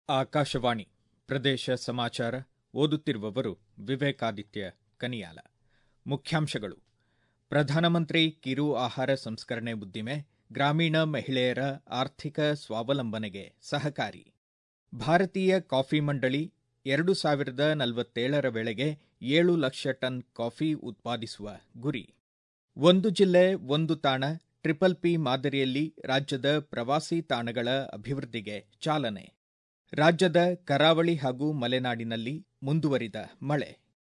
ಆಕಾಶವಾಣಿ ಪ್ರದೇಶ ಸಮಾಚಾರ ಓದುತ್ತಿರುವವರು ವಿವೇಕಾದಿತ್ಯ ಕನಿಯಾಲ. ಮುಖ್ಯಾಂಶಗಳು: ಪ್ರಧಾನಮಂತ್ರಿ ಕಿರು ಆಹಾರ ಸಂಸ್ಕರಣೆ ಉದ್ದಿಮೆ ಗ್ರಾಮೀಣ ಮಹಿಳೆಯರ ಆರ್ಥಿಕ ಸ್ವಾವಲಂಬನೆಗೆ ಸಹಕಾರಿ. ಭಾರತೀಯ ಕಾಫಿ ಮಂಡಳಿ 2047ರ ವೇಳೆಗೆ 7 ಲಕ್ಷ ಟನ್ ಕಾಫಿ ಉತ್ಪಾದಿಸುವ ಗುರಿ. ಒಂದು ಜಿಲ್ಲೆ ಒಂದು ತಾಣ ಟ್ರಿಪಲ್ ಪಿ ಮಾದರಿಯಲ್ಲಿ ರಾಜ್ಯದ ಪ್ರವಾಸಿ ತಾಣಗಳ ಅಭಿವೃದ್ಧಿಗೆ ಚಾಲನೆ. ರಾಜ್ಯದ ಕರಾವಳಿ ಹಾಗೂ ಮಲೆನಾಡಿನಲ್ಲಿ ಮುಂದುವರಿದ ಮಳೆ.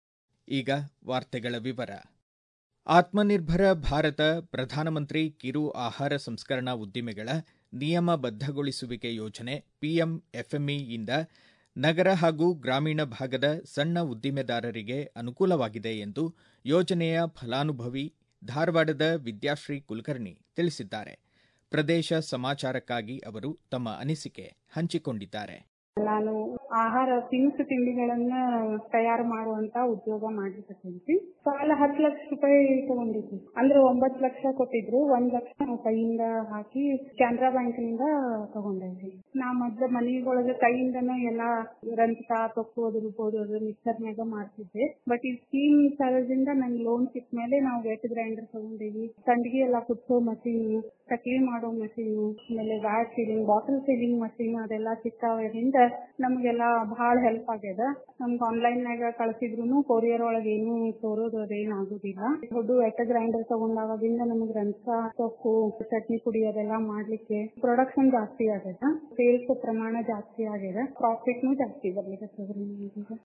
ಈಗ ವಾರ್ತೆಗಳ ವಿವರ. ಆತ್ಮನಿರ್ಭರ ಭಾರತ ಪ್ರಧಾನಮಂತ್ರಿ ಕಿರು ಆಹಾರ ಸಂಸ್ಕರಣಾ ಉದ್ದಿಮೆಗಳ ನಿಯಮಬದ್ಧಗೊಳಿಸುವಿಕೆ ಯೋಜನೆ ಪಿಎಂಎಫ್ಎಂಇಯಿಂದ ನಗರ ಹಾಗೂ ಗ್ರಾಮೀಣ ಭಾಗದ ಸಣ್ಣ ಉದ್ದಿಮೆದಾರರಿಗೆ ಅನುಕೂಲವಾಗಿದೆ ಎಂದು ಯೋಜನೆಯ ಫಲಾನುಭವಿ ಧಾರವಾಡದ ವಿದ್ಯಾಶ್ರೀ ಕುಲಕರ್ಣಿ ತಿಳಿಸಿದ್ದಾರೆ. ಪ್ರದೇಶ ಸಮಾಚಾರಕ್ಕಾಗಿ ಅವರು ತಮ್ಮ ಅನಿಸಿಕೆ ಹಂಚಿಕೊಂಡಿದ್ದಾರೆ. ನಾನು ಆಹಾರ ತಿನಿಸು ತಿಂಡಿಗಳನ್ನ ತಯಾರು ಮಾಡುವಂತ ಉದ್ಯೋಗ ಮಾಡ್ಲಿಕ್ಕೆ ಸಾಲ 10 ಲಕ್ಷ ರೂಪಾಯಿ ತಗೊಂಡಿದ್ವಿ. ಅಂದ್ರೆ 9 ಲಕ್ಷ ಕೊಟ್ಟಿದ್ರು, 1 ಲಕ್ಷ ನಾವು ಕೈಯಿಂದ ಹಾಕಿ ಕೆನರಾ ಬ್ಯಾಂಕ್ನಿಂದ ತಗೊಂಡಿದ್ವಿ. ನಾ ಮೊದ್ಲು ಮನೆಯೊಳಗೆ ಕೈಯಿಂದನೇ ಎಲ್ಲಾ ರಂಜಕ ತೊಕ್ಕು ಅದಿರ್ಬೋದು ಅದು ಮಿಕ್ಸರ್ನಾಗ ಮಾಡ್ತಿದ್ದೆ. ಬಟ್ ಈ ಸ್ಕೀಮ್ ಸಲದಿಂದ ನಂಗೆ ಲೋನ್ ಸಿಕ್ಕ ಮೇಲೆ ನಾವು ವೆಟ್ ಗ್ರೈಂಡರ್ ತಗೊಂಡಿವಿ, ಸಂಡಿಗೆ ಎಲ್ಲ ಕುದಿಸೋ ಮಷೀನ್, ಚಕ್ಲಿ ಮಾಡೋ ಮಷೀನ್, ಆಮೇಲೆ vat sealing, bottle sealing machine ಅದೆಲ್ಲ ಸಿಕ್ಕಾದ್ರಿಂದ ನಮ್ಗೆಲ್ಲ ಬಹಳ ಹೆಲ್ಪ್ ಆಗ್ಯದ. ನಮ್ಗೆ ಆನ್ಲೈನ್ ನಾಗ ಕಳ್ಸಿದ್ರು ಕೊರಿಯರ್ ಒಳಗೆ ಏನು ತೋರೋದು ಅದೇನ್ ಆಗುದಿಲ್ಲ. ದೊಡ್ಡ ವೆಟ್ ಗ್ರೈಂಡರ್ ತಗೊಂಡಾಗಿಂದ ನಮ್ಗೆ ರಂಜಕ ತೊಕ್ಕು ಚಟ್ನಿ ಪುಡಿ ಅದೆಲ್ಲ ಮಾಡ್ಲಿಕ್ಕೆ ಪ್ರೊಡಕ್ಷನ್ ಜಾಸ್ತಿ ಆಗ್ಯದ, ಸೇಲ್ಸ್ ಪ್ರಮಾಣ ಜಾಸ್ತಿ ಆಗ್ಯದ, ಪ್ರಾಫಿಟ್ನು ಜಾಸ್ತಿ ಬರ್ಲಿಕ್ಕೆ.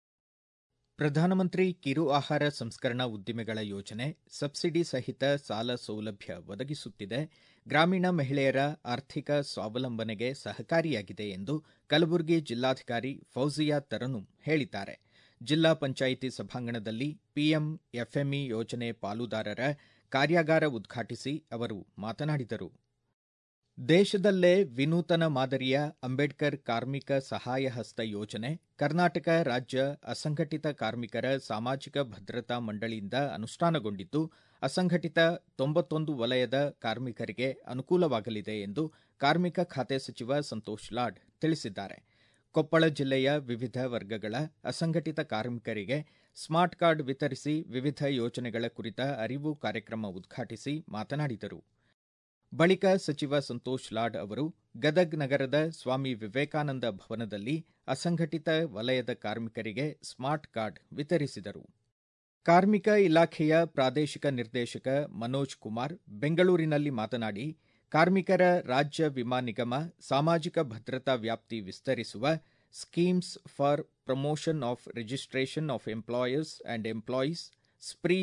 ಪ್ರಧಾನಮಂತ್ರಿ ಕಿರು ಆಹಾರ ಸಂಸ್ಕರಣಾ ಉದ್ದಿಮೆಗಳ ಯೋಜನೆ ಸಬ್ಸಿಡಿ ಸಹಿತ ಸಾಲ ಸೌಲಭ್ಯ ಒದಗಿಸುತ್ತಿದೆ, ಗ್ರಾಮೀಣ ಮಹಿಳೆಯರ ಆರ್ಥಿಕ ಸ್ವಾವಲಂಬನೆಗೆ ಸಹಕಾರಿಯಾಗಿದೆ ಎಂದು ಕಲಬುರಗಿ ಜಿಲ್ಲಾಧಿಕಾರಿ ಫೌಜಿಯಾ ತರನುಂ ಹೇಳಿದ್ದಾರೆ. ಜಿಲ್ಲಾ ಪಂಚಾಯಿತಿ ಸಭಾಂಗಣದಲ್ಲಿ ಪಿಎಂಎಫ್ಎಂಇ ಯೋಜನೆ ಪಾಲುದಾರರ ಕಾರ್ಯಾಗಾರ ಉದ್ಘಾಟಿಸಿ ಅವರು ಮಾತನಾಡಿದರು. ದೇಶದಲ್ಲೇ ವಿನೂತನ ಮಾದರಿಯ ಅಂಬೇಡ್ಕರ್ ಕಾರ್ಮಿಕ ಸಹಾಯ ಹಸ್ತ ಯೋಜನೆ ಕರ್ನಾಟಕ ರಾಜ್ಯ ಅಸಂಘಟಿತ ಕಾರ್ಮಿಕರ ಸಾಮಾಜಿಕ ಭದ್ರತಾ ಮಂಡಳಿಯಿಂದ ಅನುಷ್ಠಾನಗೊಂಡಿದ್ದು, ಅಸಂಘಟಿತ 91 ವಲಯದ ಕಾರ್ಮಿಕರಿಗೆ ಅನುಕೂಲವಾಗಲಿದೆ ಎಂದು ಕಾರ್ಮಿಕ ಖಾತೆ ಸಚಿವ ಸಂತೋಷ್ ಲಾಡ್ ತಿಳಿಸಿದ್ದಾರೆ. ಕೊಪ್ಪಳ ಜಿಲ್ಲೆಯ ವಿವಿಧ ವರ್ಗಗಳ ಅಸಂಘಟಿತ ಕಾರ್ಮಿಕರಿಗೆ ಸ್ಮಾರ್ಟ್ ಕಾರ್ಡ್ ವಿತರಿಸಿ ವಿವಿಧ ಯೋಜನೆಗಳ ಕುರಿತ ಅರಿವು ಕಾರ್ಯಕ್ರಮ ಉದ್ಘಾಟಿಸಿ ಮಾತನಾಡಿದರು. ಬಳಿಕ ಸಚಿವ ಸಂತೋಷ್ ಲಾಡ್ ಅವರು ಗದಗ್ ನಗರದ ಸ್ವಾಮಿ ವಿವೇಕಾನಂದ ಭವನದಲ್ಲಿ ಅಸಂಘಟಿತ ವಲಯದ ಕಾರ್ಮಿಕರಿಗೆ ಸ್ಮಾರ್ಟ್ ಕಾರ್ಡ್ ವಿತರಿಸಿದರು. ಕಾರ್ಮಿಕ ಇಲಾಖೆಯ ಪ್ರಾದೇಶಿಕ ನಿರ್ದೇಶಕ ಮನೋಜ್ ಕುಮಾರ್ ಬೆಂಗಳೂರಿನಲ್ಲಿ ಮಾತನಾಡಿ, ಕಾರ್ಮಿಕರ ರಾಜ್ಯ ವಿಮಾ ನಿಗಮ ಸಾಮಾಜಿಕ ಭದ್ರತಾ ವ್ಯಾಪ್ತಿ ವಿಸ್ತರಿಸುವ schemes for promotion of registration of employers and employees spree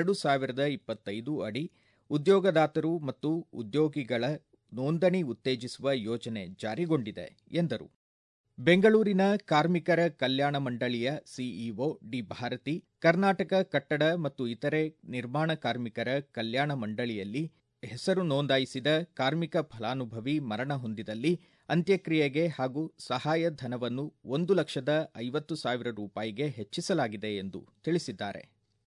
2025 ಅಡಿ ಉದ್ಯೋಗದಾತರು ಮತ್ತು ಉದ್ಯೋಗಿಗಳ ನೋಂದಣಿ ಉತ್ತೇಜಿಸುವ ಯೋಜನೆ ಜಾರಿಗೊಂಡಿದೆ ಎಂದರು. ಬೆಂಗಳೂರಿನ ಕಾರ್ಮಿಕರ ಕಲ್ಯಾಣ ಮಂಡಳಿಯ ಸಿಇಒ ಡಿ ಭಾರತಿ, ಕರ್ನಾಟಕ ಕಟ್ಟಡ ಮತ್ತು ಇತರೆ ನಿರ್ಮಾಣ ಕಾರ್ಮಿಕರ ಕಲ್ಯಾಣ ಮಂಡಳಿಯಲ್ಲಿ ಹೆಸರು ನೋಂದಾಯಿಸಿದ ಕಾರ್ಮಿಕ ಫಲಾನುಭವಿ ಮರಣ ಹೊಂದಿದಲ್ಲಿ ಅಂತ್ಯಕ್ರಿಯೆಗೆ ಹಾಗೂ ಸಹಾಯಧನವನ್ನು 1,50,000 ರೂಪಾಯಿಗೆ ಹೆಚ್ಚಿಸಲಾಗಿದೆ ಎಂದು ತಿಳಿಸಿದ್ದಾರೆ.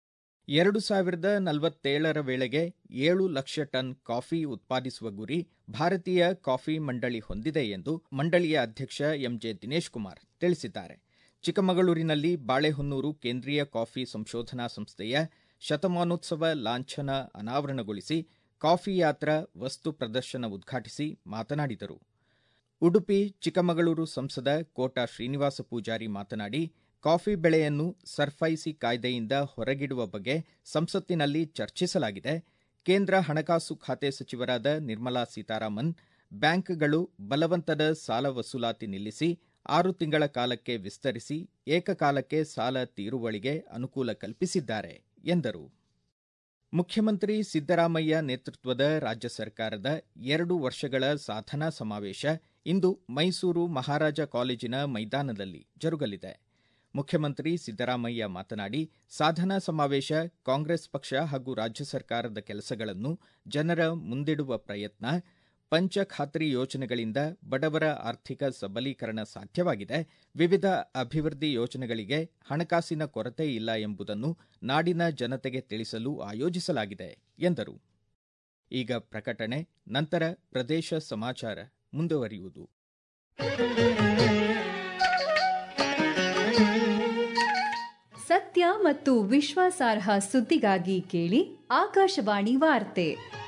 2047ರ ವೇಳೆಗೆ 7 ಲಕ್ಷ ಟನ್ ಕಾಫಿ ಉತ್ಪಾದಿಸುವ ಗುರಿ ಭಾರತೀಯ ಕಾಫಿ ಮಂಡಳಿ ಹೊಂದಿದೆ ಎಂದು ಮಂಡಳಿಯ ಅಧ್ಯಕ್ಷ ಎಂಜೆ ದಿನೇಶ್ ಕುಮಾರ್ ತಿಳಿಸಿದ್ದಾರೆ. ಚಿಕ್ಕಮಗಳೂರಿನಲ್ಲಿ ಬಾಳೆಹೊನ್ನೂರು ಕೇಂದ್ರೀಯ ಕಾಫಿ ಸಂಶೋಧನಾ ಸಂಸ್ಥೆಯ ಶತಮಾನೋತ್ಸವ ಲಾಂಛನ ಅನಾವರಣಗೊಳಿಸಿ ಕಾಫಿ ಯಾತ್ರಾ ವಸ್ತು ಪ್ರದರ್ಶನ ಉದ್ಘಾಟಿಸಿ ಮಾತನಾಡಿದರು. ಉಡುಪಿ ಚಿಕ್ಕಮಗಳೂರು ಸಂಸದ ಕೋಟಾ ಶ್ರೀನಿವಾಸ ಪೂಜಾರಿ ಮಾತನಾಡಿ, ಕಾಫಿ ಬೆಳೆಯನ್ನು ಸರ್ಫೈಸಿ ಕಾಯ್ದೆಯಿಂದ ಹೊರಗಿಡುವ ಬಗ್ಗೆ ಸಂಸತ್ತಿನಲ್ಲಿ ಚರ್ಚಿಸಲಾಗಿದೆ. ಕೇಂದ್ರ ಹಣಕಾಸು ಖಾತೆ ಸಚಿವರಾದ ನಿರ್ಮಲಾ ಸೀತಾರಾಮನ್ ಬ್ಯಾಂಕ್ಗಳು ಬಲವಂತದ ಸಾಲ ವಸೂಲಾತಿ ನಿಲ್ಲಿಸಿ 6 ತಿಂಗಳ ಕಾಲಕ್ಕೆ ವಿಸ್ತರಿಸಿ ಏಕಕಾಲಕ್ಕೆ ಸಾಲ ತೀರುವಳಿಗೆ ಅನುಕೂಲ ಕಲ್ಪಿಸಿದ್ದಾರೆ ಎಂದರು. ಮುಖ್ಯಮಂತ್ರಿ ಸಿದ್ದರಾಮಯ್ಯ ನೇತೃತ್ವದ ರಾಜ್ಯ ಸರ್ಕಾರದ 2 ವರ್ಷಗಳ ಸಾಧನಾ ಸಮಾವೇಶ ಇಂದು ಮೈಸೂರು ಮಹಾರಾಜ ಕಾಲೇಜಿನ ಮೈದಾನದಲ್ಲಿ ಜರುಗಲಿದೆ. ಮುಖ್ಯಮಂತ್ರಿ ಸಿದ್ದರಾಮಯ್ಯ ಮಾತನಾಡಿ, ಸಾಧನಾ ಸಮಾವೇಶ ಕಾಂಗ್ರೆಸ್ ಪಕ್ಷ ಹಾಗೂ ರಾಜ್ಯ ಸರ್ಕಾರದ ಕೆಲಸಗಳನ್ನು ಜನರ ಮುಂದಿಡುವ ಪ್ರಯತ್ನ. ಪಂಚ ಖಾತ್ರಿ ಯೋಜನೆಗಳಿಂದ ಬಡವರ ಆರ್ಥಿಕ ಸಬಲೀಕರಣ ಸಾಧ್ಯವಾಗಿದೆ. ವಿವಿಧ ಅಭಿವೃದ್ಧಿ ಯೋಜನೆಗಳಿಗೆ ಹಣಕಾಸಿನ ಕೊರತೆ ಇಲ್ಲ ಎಂಬುದನ್ನು ನಾಡಿನ ಜನತೆಗೆ ತಿಳಿಸಲು ಆಯೋಜಿಸಲಾಗಿದೆ ಎಂದರು. ಈಗ ಪ್ರಕಟಣೆ, ನಂತರ ಪ್ರದೇಶ ಸಮಾಚಾರ ಮುಂದುವರಿಯುವುದು. ಸತ್ಯ ಮತ್ತು ವಿಶ್ವಾಸಾರ್ಹ ಸುದ್ದಿಗಾಗಿ ಕೇಳಿ ಆಕಾಶವಾಣಿ ವಾರ್ತೆ.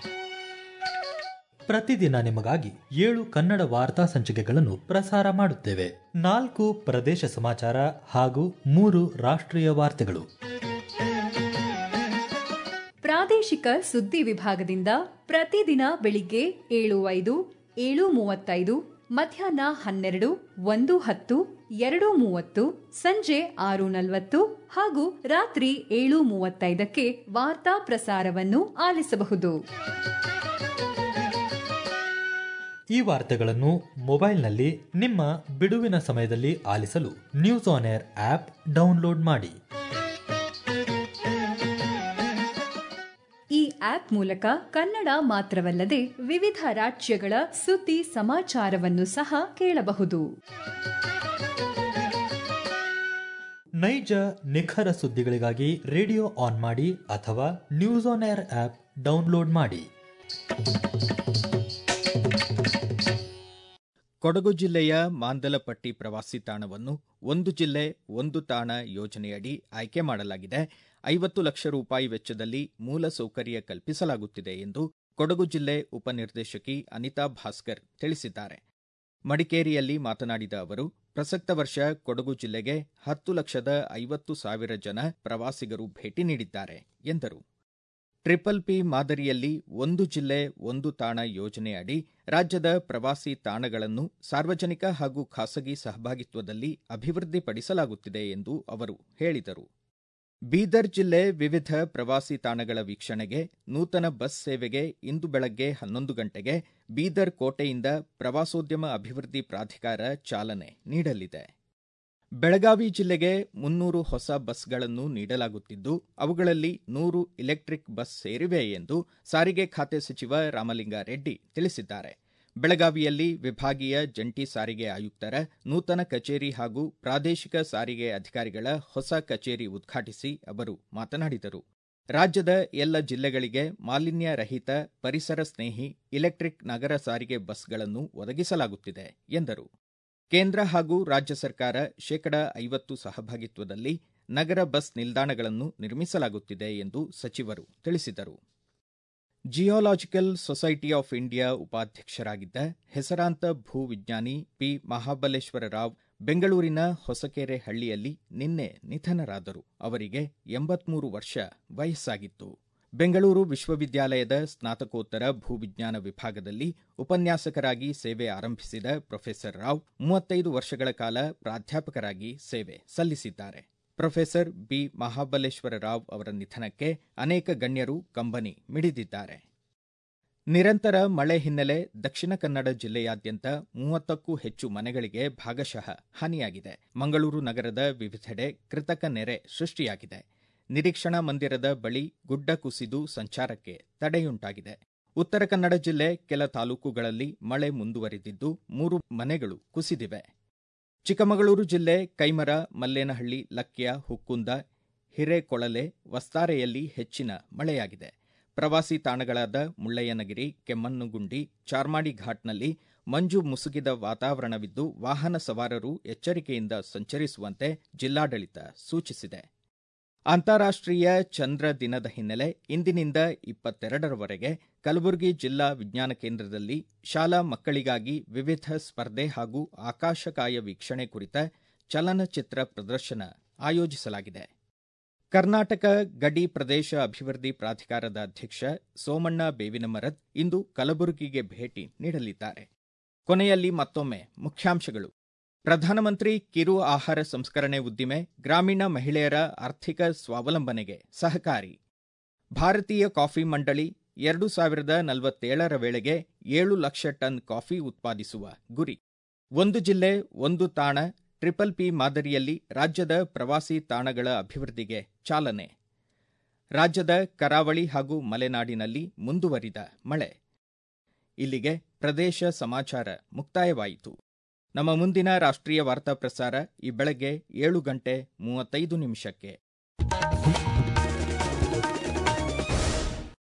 ಪ್ರತಿದಿನ ನಿಮಗಾಗಿ 7 ಕನ್ನಡ ವಾರ್ತಾ ಸಂಚಿಕೆಗಳನ್ನು ಪ್ರಸಾರ ಮಾಡುತ್ತೇವೆ. 4 ಪ್ರದೇಶ ಸಮಾಚಾರ ಹಾಗೂ 3 ರಾಷ್ಟ್ರೀಯ ವಾರ್ತೆಗಳು. ಪ್ರಾದೇಶಿಕ ಸುದ್ದಿ ವಿಭಾಗದಿಂದ ಪ್ರತಿದಿನ ಬೆಳಿಗ್ಗೆ 7:05, 7:35, ಮಧ್ಯಾಹ್ನ 12, 1:10, 2:30, ಸಂಜೆ 6:40 ಹಾಗೂ ರಾತ್ರಿ 7:35ಕ್ಕೆ ವಾರ್ತಾ ಪ್ರಸಾರವನ್ನು ಆಲಿಸಬಹುದು. ಈ ವಾರ್ತೆಗಳನ್ನು ಮೊಬೈಲ್ನಲ್ಲಿ ನಿಮ್ಮ ಬಿಡುವಿನ ಸಮಯದಲ್ಲಿ ಆಲಿಸಲು news on air app download ಮಾಡಿ. ಈ ಆಪ್ ಮೂಲಕ ಕನ್ನಡ ಮಾತ್ರವಲ್ಲದೆ ವಿವಿಧ ರಾಜ್ಯಗಳ ಸುದ್ದಿ ಸಮಾಚಾರವನ್ನು ಸಹ ಕೇಳಬಹುದು. ನೈಜ ನಿಖರ ಸುದ್ದಿಗಳಿಗಾಗಿ ರೇಡಿಯೋ ಆನ್ ಮಾಡಿ ಅಥವಾ news on air app download ಮಾಡಿ. ಕೊಡಗು ಜಿಲ್ಲೆಯ ಮಾಂದಲಪಟ್ಟಿ ಪ್ರವಾಸಿ ತಾಣವನ್ನು ಒಂದು ಜಿಲ್ಲೆ ಒಂದು ತಾಣ ಯೋಜನೆಯಡಿ ಆಯ್ಕೆ ಮಾಡಲಾಗಿದೆ. 50 ಲಕ್ಷ ರೂಪಾಯಿ ವೆಚ್ಚದಲ್ಲಿ ಮೂಲ ಸೌಕರ್ಯ ಕಲ್ಪಿಸಲಾಗುತ್ತಿದೆ ಎಂದು ಕೊಡಗು ಜಿಲ್ಲೆ ಉಪನಿರ್ದೇಶಕಿ ಅನಿತಾ ಭಾಸ್ಕರ್ ತಿಳಿಸಿದ್ದಾರೆ. ಮಡಿಕೇರಿಯಲ್ಲಿ ಮಾತನಾಡಿದ ಅವರು, ಪ್ರಸಕ್ತ ವರ್ಷ ಕೊಡಗು ಜಿಲ್ಲೆಗೆ 10,50,000 ಜನ ಪ್ರವಾಸಿಗರು ಭೇಟಿ ನೀಡಿದ್ದಾರೆ ಎಂದರು. ಟ್ರಿಪಲ್-ಪಿ ಮಾದರಿಯಲ್ಲಿ ಒಂದು ಜಿಲ್ಲೆ ಒಂದು ತಾಣ ಯೋಜನೆ ಅಡಿ ರಾಜ್ಯದ ಪ್ರವಾಸಿ ತಾಣಗಳನ್ನು ಸಾರ್ವಜನಿಕ ಹಾಗೂ ಖಾಸಗಿ ಸಹಭಾಗಿತ್ವದಲ್ಲಿ ಅಭಿವೃದ್ಧಿಪಡಿಸಲಾಗುತ್ತಿದೆ ಎಂದು ಅವರು ಹೇಳಿದರು. ಬೀದರ್ ಜಿಲ್ಲೆ ವಿವಿಧ ಪ್ರವಾಸಿ ತಾಣಗಳ ವೀಕ್ಷಣೆಗೆ ನೂತನ ಬಸ್ ಸೇವೆಗೆ ಇಂದು ಬೆಳಗ್ಗೆ 11 ಗಂಟೆಗೆ ಬೀದರ್ ಕೋಟೆಯಿಂದ ಪ್ರವಾಸೋದ್ಯಮ ಅಭಿವೃದ್ಧಿ ಪ್ರಾಧಿಕಾರ ಚಾಲನೆ ನೀಡಲಿದೆ. ಬೆಳಗಾವಿ ಜಿಲ್ಲೆಗೆ 300 ಹೊಸ ಬಸ್ಗಳನ್ನು ನೀಡಲಾಗುತ್ತಿದ್ದು, ಅವುಗಳಲ್ಲಿ 100 ಇಲೆಕ್ಟ್ರಿಕ್ ಬಸ್ ಸೇರಿವೆ ಎಂದು ಸಾರಿಗೆ ಖಾತೆ ಸಚಿವ ರಾಮಲಿಂಗಾರೆಡ್ಡಿ ತಿಳಿಸಿದ್ದಾರೆ. ಬೆಳಗಾವಿಯಲ್ಲಿ ವಿಭಾಗೀಯ ಜಂಟಿ ಸಾರಿಗೆ ಆಯುಕ್ತರ ನೂತನ ಕಚೇರಿ ಹಾಗೂ ಪ್ರಾದೇಶಿಕ ಸಾರಿಗೆ ಅಧಿಕಾರಿಗಳ ಹೊಸ ಕಚೇರಿ ಉದ್ಘಾಟಿಸಿ ಅವರು ಮಾತನಾಡಿದರು. ರಾಜ್ಯದ ಎಲ್ಲ ಜಿಲ್ಲೆಗಳಿಗೆ ಮಾಲಿನ್ಯ ರಹಿತ, ಪರಿಸರ ಸ್ನೇಹಿ ಇಲೆಕ್ಟ್ರಿಕ್ ನಗರ ಸಾರಿಗೆ ಬಸ್ಗಳನ್ನು ಒದಗಿಸಲಾಗುತ್ತಿದೆ ಎಂದರು. ಕೇಂದ್ರ ಹಾಗೂ ರಾಜ್ಯ ಸರ್ಕಾರ 50% ಸಹಭಾಗಿತ್ವದಲ್ಲಿ ನಗರ ಬಸ್ ನಿಲ್ದಾಣಗಳನ್ನು ನಿರ್ಮಿಸಲಾಗುತ್ತಿದೆ ಎಂದು ಸಚಿವರು ತಿಳಿಸಿದರು. ಜಿಯೋಲಾಜಿಕಲ್ ಸೊಸೈಟಿ ಆಫ್ ಇಂಡಿಯಾ ಉಪಾಧ್ಯಕ್ಷರಾಗಿದ್ದ ಹೆಸರಾಂತ ಭೂವಿಜ್ಞಾನಿ ಪಿ. ಮಹಾಬಲೇಶ್ವರ ರಾವ್ ಬೆಂಗಳೂರಿನ ಹೊಸಕೆರೆ ಹಳ್ಳಿಯಲ್ಲಿ ನಿನ್ನೆ ನಿಧನರಾದರು. ಅವರಿಗೆ 83 ವರ್ಷ ವಯಸ್ಸಾಗಿತ್ತು. ಬೆಂಗಳೂರು ವಿಶ್ವವಿದ್ಯಾಲಯದ ಸ್ನಾತಕೋತ್ತರ ಭೂವಿಜ್ಞಾನ ವಿಭಾಗದಲ್ಲಿ ಉಪನ್ಯಾಸಕರಾಗಿ ಸೇವೆ ಆರಂಭಿಸಿದ ಪ್ರೊಫೆಸರ್ ರಾವ್ 35 ವರ್ಷಗಳ ಕಾಲ ಪ್ರಾಧ್ಯಾಪಕರಾಗಿ ಸೇವೆ ಸಲ್ಲಿಸಿದ್ದಾರೆ. Professor B. ಮಹಾಬಲೇಶ್ವರ ರಾವ್ ಅವರ ನಿಧನಕ್ಕೆ ಅನೇಕ ಗಣ್ಯರು ಕಂಬನಿ ಮಿಡಿದಿದ್ದಾರೆ. ನಿರಂತರ ಮಳೆ ಹಿನ್ನೆಲೆ ದಕ್ಷಿಣ ಕನ್ನಡ ಜಿಲ್ಲೆಯಾದ್ಯಂತ 30ಕ್ಕೂ ಹೆಚ್ಚು ಮನೆಗಳಿಗೆ ಭಾಗಶಃ ಹಾನಿಯಾಗಿದೆ. ಮಂಗಳೂರು ನಗರದ ವಿವಿಧೆಡೆ ಕೃತಕ ನೆರೆ ಸೃಷ್ಟಿಯಾಗಿದೆ. ನಿರೀಕ್ಷಣಾ ಮಂದಿರದ ಬಳಿ ಗುಡ್ಡ ಕುಸಿದು ಸಂಚಾರಕ್ಕೆ ತಡೆಯುಂಟಾಗಿದೆ. ಉತ್ತರ ಕನ್ನಡ ಜಿಲ್ಲೆ ಕೆಲ ತಾಲೂಕುಗಳಲ್ಲಿ ಮಳೆ ಮುಂದುವರಿದಿದ್ದು 3 ಮನೆಗಳು ಕುಸಿದಿವೆ. ಚಿಕ್ಕಮಗಳೂರು ಜಿಲ್ಲೆ ಕೈಮರ, ಮಲ್ಲೇನಹಳ್ಳಿ, ಲಕ್ಯ, ಹುಕ್ಕುಂದ, ಹಿರೇಕೊಳಲೆ, ವಸ್ತಾರೆಯಲ್ಲಿ ಹೆಚ್ಚಿನ ಮಳೆಯಾಗಿದೆ. ಪ್ರವಾಸಿ ತಾಣಗಳಾದ ಮುಳ್ಳಯ್ಯನಗಿರಿ, ಕೆಮ್ಮಣ್ಣುಗುಂಡಿ, ಚಾರ್ಮಾಡಿ ಘಾಟ್ನಲ್ಲಿ ಮಂಜು ಮುಸುಕಿದ ವಾತಾವರಣವಿದ್ದು ವಾಹನ ಸವಾರರು ಎಚ್ಚರಿಕೆಯಿಂದ ಸಂಚರಿಸುವಂತೆ ಜಿಲ್ಲಾಡಳಿತ ಸೂಚಿಸಿದೆ. ಅಂತಾರಾಷ್ಟ್ರೀಯ ಚಂದ್ರ ದಿನದ ಹಿನ್ನೆಲೆ ಇಂದಿನಿಂದ 22ರವರೆಗೆ ಕಲಬುರಗಿ ಜಿಲ್ಲಾ ವಿಜ್ಞಾನ ಕೇಂದ್ರದಲ್ಲಿ ಶಾಲಾ ಮಕ್ಕಳಿಗಾಗಿ ವಿವಿಧ ಸ್ಪರ್ಧೆ ಹಾಗೂ ಆಕಾಶಕಾಯ ವೀಕ್ಷಣೆ ಕುರಿತ ಚಲನಚಿತ್ರ ಪ್ರದರ್ಶನ ಆಯೋಜಿಸಲಾಗಿದೆ. ಕರ್ನಾಟಕ ಗಡಿ ಪ್ರದೇಶ ಅಭಿವೃದ್ಧಿ ಪ್ರಾಧಿಕಾರದ ಅಧ್ಯಕ್ಷ ಸೋಮಣ್ಣ ಬೇವಿನಮರದ್ ಇಂದು ಕಲಬುರಗಿಗೆ ಭೇಟಿ ನೀಡಲಿದ್ದಾರೆ. ಕೊನೆಯಲ್ಲಿ ಮತ್ತೊಮ್ಮೆ ಮುಖ್ಯಾಂಶಗಳು. ಪ್ರಧಾನಮಂತ್ರಿ ಕಿರು ಆಹಾರ ಸಂಸ್ಕರಣೆ ಉದ್ದಿಮೆ ಗ್ರಾಮೀಣ ಮಹಿಳೆಯರ ಆರ್ಥಿಕ ಸ್ವಾವಲಂಬನೆಗೆ ಸಹಕಾರಿ. ಭಾರತೀಯ ಕಾಫಿ ಮಂಡಳಿ 2047ರ ವೇಳೆಗೆ 7 ಲಕ್ಷ ಟನ್ ಕಾಫಿ ಉತ್ಪಾದಿಸುವ ಗುರಿ. ಒಂದು ಜಿಲ್ಲೆ ಒಂದು ತಾಣ ಟ್ರಿಪಲ್-ಪಿ ಮಾದರಿಯಲ್ಲಿ ರಾಜ್ಯದ ಪ್ರವಾಸಿ ತಾಣಗಳ ಅಭಿವೃದ್ಧಿಗೆ ಚಾಲನೆ. ರಾಜ್ಯದ ಕರಾವಳಿ ಹಾಗೂ ಮಲೆನಾಡಿನಲ್ಲಿ ಮುಂದುವರಿದ ಮಳೆ. ಇಲ್ಲಿಗೆ ಪ್ರದೇಶ ಸಮಾಚಾರ ಮುಕ್ತಾಯವಾಯಿತು. ನಮ್ಮ ಮುಂದಿನ ರಾಷ್ಟ್ರೀಯ ವಾರ್ತಾ ಪ್ರಸಾರ ಈ ಬೆಳಗ್ಗೆ 7:35